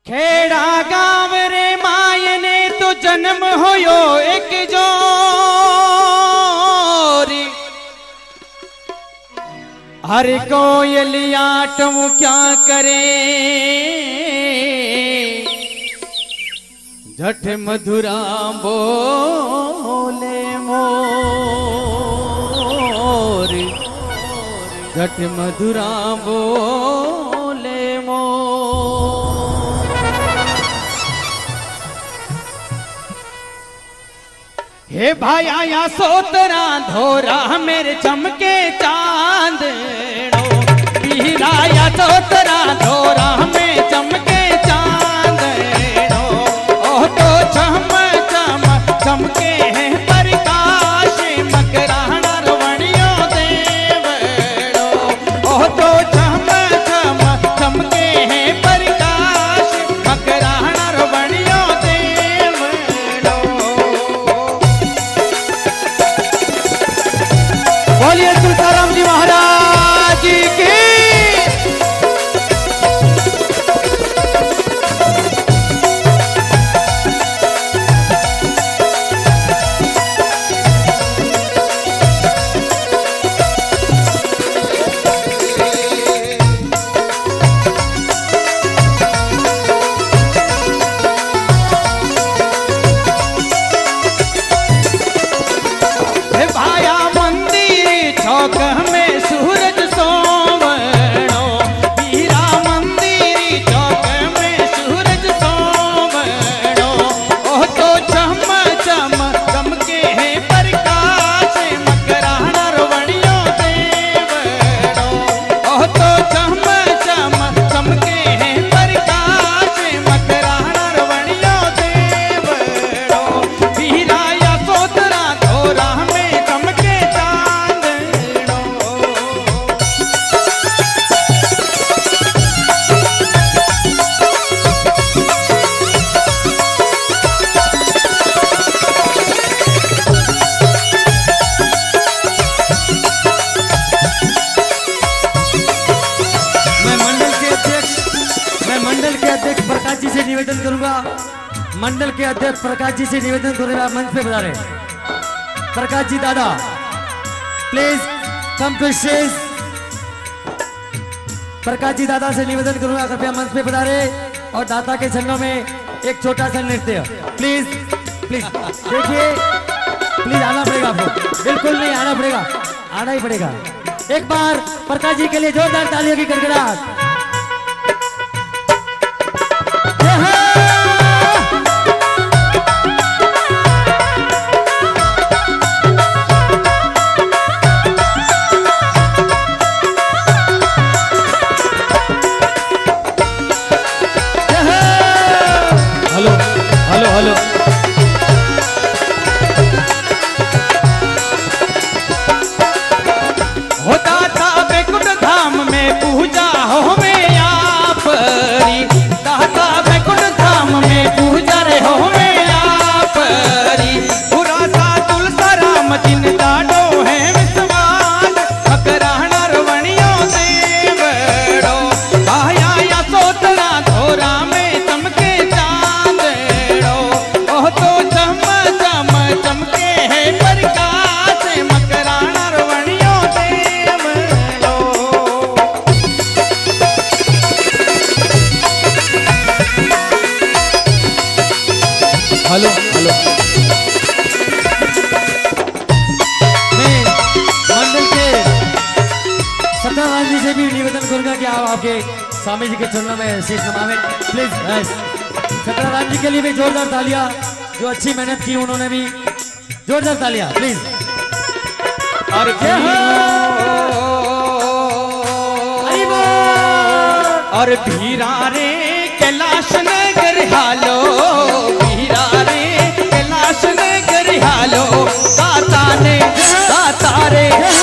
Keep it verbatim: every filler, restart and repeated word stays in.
खेड़ा गाँव रे मायने तो जन्म होयो एक जोरी। हर कोयलिया टू क्या करे झठ मधुरा बोले मोर, झठ मधुरा बोले मोर। हे भाई आया सोतरा धोरा मेरे चमके चांद पीराया सोतरा धोरा में चमके चांद ओ तो चम चम चमके हैं प्रकाश मकराना रवणियो देवड़ो ओ तो चम चम चमके हैं प्रकाश मकराना रवणियो देवड़ो। बोलिए तुलसाराम जी महाराज जी की। प्रकाश जी से निवेदन करूंगा, मंडल के अध्यक्ष प्रकाश जी से निवेदन करूंगा, मंच पे बता रहे प्रकाश जी दादा please come to stage. Prakash ji दादा से निवेदन करूंगा कृपया मंच पे बता रहे और दाता के चरणों में एक छोटा सा नृत्य प्लीज प्लीज। देखिए प्लीज आना पड़ेगा आपको, बिल्कुल नहीं आना पड़ेगा, आना ही पड़ेगा। एक बार प्रकाश जी के लिए जोरदार तालियों की गड़गड़ाहट। हेलो हेलो हेलो होता था बैकुंठ धाम में पूजा हो में आपरी, दाता बैकुंठ धाम में पूजा रे हो में आपरी। पूरा सा तुलसाराम जिन दाडो है विश्वास मकराना रवणियो देवड़ो आया या सोतरा धोरा में चमके चांदड़ो ओ तो चम चम चमके है प्रकाश मकराना रवणियो देवड़ो। हेलो हेलो मैं मंडल के सत्यनारायण जी से भी निवेदन करूंगा कि आप आपके स्वामी जी के चरणों में शीश नमावें प्लीज। सत्यनारायण जी के लिए भी जोरदार तालियां, जो अच्छी मेहनत की उन्होंने भी जोरदार तालियां प्लीज। और और भीरा रे कैलाश नगर हालो, भीरा रे कैलाश नगर हालो, दाता ने दाता रे